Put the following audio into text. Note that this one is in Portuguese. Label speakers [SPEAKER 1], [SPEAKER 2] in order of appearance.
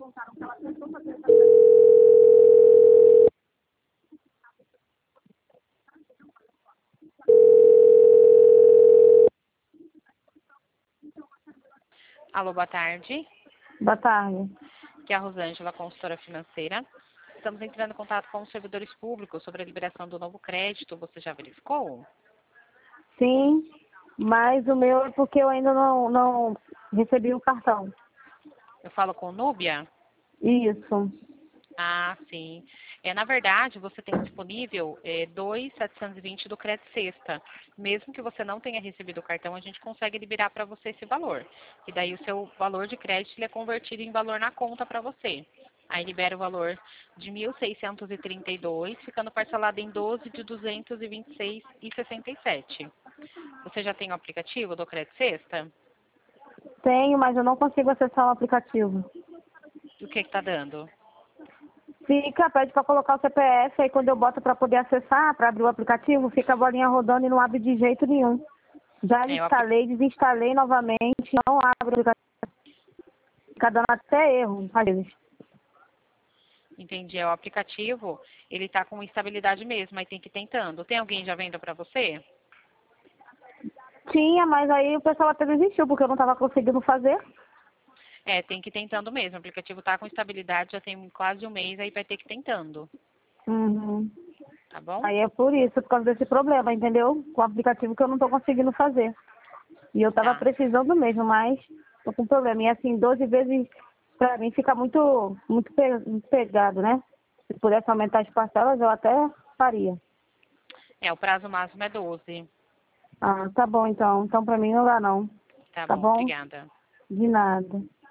[SPEAKER 1] Alô, boa tarde.
[SPEAKER 2] Boa tarde.
[SPEAKER 1] Aqui é a Rosângela, consultora financeira. Estamos entrando em contato com os servidores públicos sobre a liberação do novo crédito. Você já verificou?
[SPEAKER 2] Sim, mas o meu é porque eu ainda não recebi o cartão.
[SPEAKER 1] Eu falo com Núbia?
[SPEAKER 2] Isso.
[SPEAKER 1] Ah, sim. Na verdade, você tem disponível 2.720 do Crédito Sexta. Mesmo que você não tenha recebido o cartão, a gente consegue liberar para você esse valor. E daí o seu valor de crédito ele é convertido em valor na conta para você. Aí libera o valor de 1.632, ficando parcelado em 12 de 226,67. Você já tem o aplicativo do Crédito Sexta?
[SPEAKER 2] Tenho, mas eu não consigo acessar o aplicativo.
[SPEAKER 1] O que está dando?
[SPEAKER 2] Pede para colocar o CPF, aí quando eu boto para poder acessar, para abrir o aplicativo, fica a bolinha rodando e não abre de jeito nenhum. Já instalei, desinstalei novamente, não abre o aplicativo. Fica dando até erro, às vezes.
[SPEAKER 1] Entendi. O aplicativo, ele está com instabilidade mesmo, aí tem que ir tentando. Tem alguém já vendo para você?
[SPEAKER 2] Tinha, mas aí o pessoal até desistiu, porque eu não estava conseguindo fazer.
[SPEAKER 1] Tem que ir tentando mesmo. O aplicativo está com estabilidade, já tem quase um mês, aí vai ter que ir tentando.
[SPEAKER 2] Uhum.
[SPEAKER 1] Tá bom?
[SPEAKER 2] Aí é por isso, por causa desse problema, entendeu? Com o aplicativo que eu não estou conseguindo fazer. E eu estava
[SPEAKER 1] Tá.
[SPEAKER 2] precisando mesmo, mas tô com problema. E assim, 12 vezes, para mim, fica muito pegado, né? Se pudesse aumentar as parcelas, eu até faria.
[SPEAKER 1] O prazo máximo é 12.
[SPEAKER 2] Ah, tá bom então. Então para mim não dá não.
[SPEAKER 1] Tá
[SPEAKER 2] Tá
[SPEAKER 1] bom,
[SPEAKER 2] bom?
[SPEAKER 1] obrigada.
[SPEAKER 2] De nada.